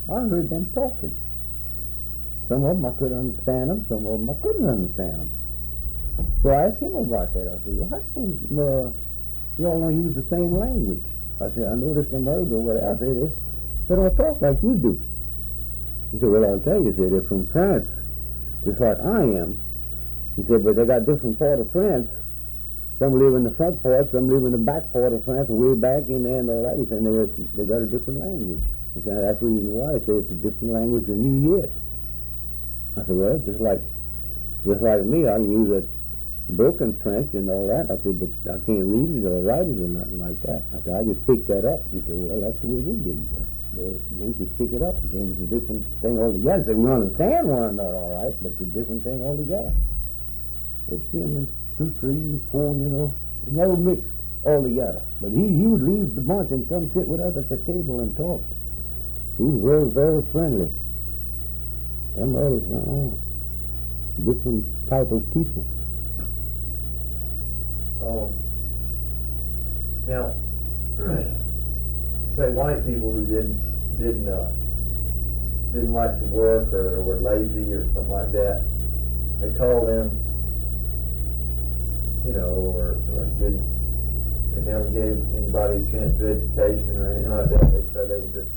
I heard them talking. Some of them I could understand them, some of them I couldn't understand them. So I asked him about that. I said, well, how come y'all don't use the same language? I said, I noticed them others over there. I said, they don't talk like you do. He said, well, I'll tell you, he said, they're from France, just like I am. He said, but they got different part of France. Some live in the front part, some live in the back part of France, way back in there and all that. He said, they got a different language. He said, that's the reason why. He said, it's a different language than you hear it. I said, well, just like me, I can use a book in French and all that. I said, but I can't read it or write it or nothing like that. I said, I just picked that up. He said, well, that's the way they did it. They just pick it up. He said, it's a different thing altogether. He said, we understand one another all right, but it's a different thing altogether. It's him and 2, 3, 4, never mixed all together. But he would leave the bunch and come sit with us at the table and talk. He was very, very friendly. Them others, different type of people. Now, say white people who didn't like to work or were lazy or something like that, they call them, or they never gave anybody a chance at education or anything like that. They said they were just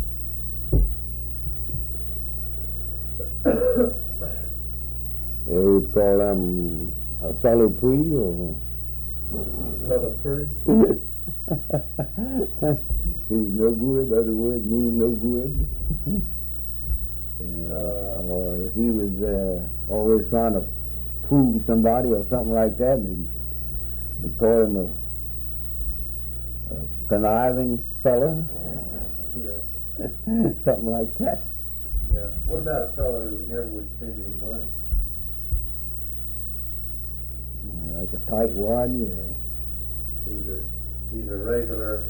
They would call them a salopri or salopri. He was no good. Other word means no good. Or if he was always trying to prove somebody or something like that, they call him a conniving fella. Yeah. Something like that. Yeah. What about a fellow who never would spend any money? Like a tightwad. Yeah. He's a regular.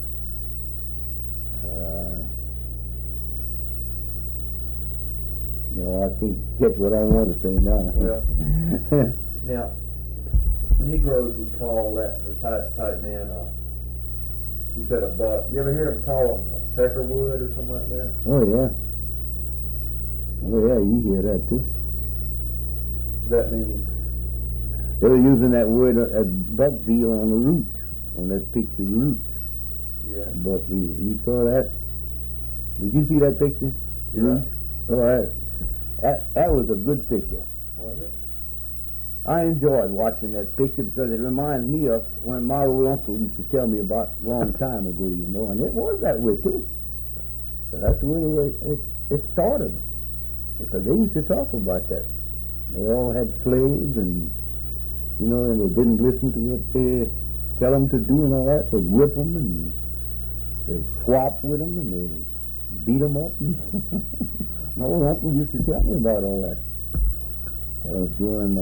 I can't catch what I want to say now. Yeah. Now, Negroes would call the tight man. You said a buck. You ever hear them call him a peckerwood or something like that? Oh yeah. Oh yeah, you hear that too. That means they were using that word at buck deal on the root, on that picture root. Yeah. Buck deal. You saw that? Did you see that picture? Yeah. Root? Oh, that was a good picture. Was it? I enjoyed watching that picture because it reminds me of when my old uncle used to tell me about a long time ago, and it was that way too. So that's the way it started, because they used to talk about that. They all had slaves, and and they didn't listen to what they tell them to do and all that. They'd whip them and they'd swap with them and they'd beat them up. My old uncle used to tell me about all that. During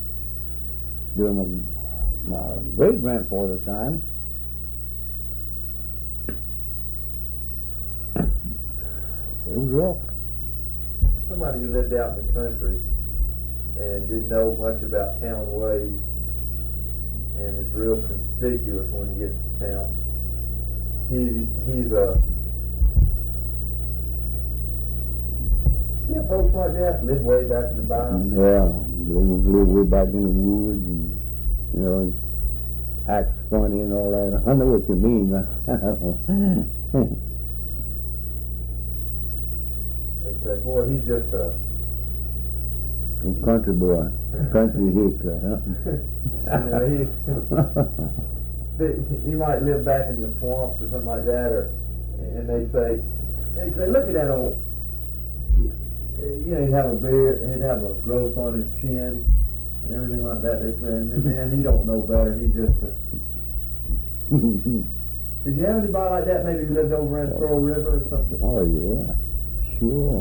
my great-grandfather's time. It was rough. Somebody who lived out in the country and didn't know much about town ways and is real conspicuous when he gets to town. He's folks like that live way back in the bottom. Yeah, live way back in the woods, and acts funny and all that. I know what you mean. It's boy, he's just a country boy, country hick. He might live back in the swamps or something like that, and they say, look at that old. He'd have a beard, he'd have a growth on his chin, and everything like that. They say, and man, he don't know better. He just. Did you have anybody like that? Maybe who lived over in Pearl River or something? Oh yeah, sure.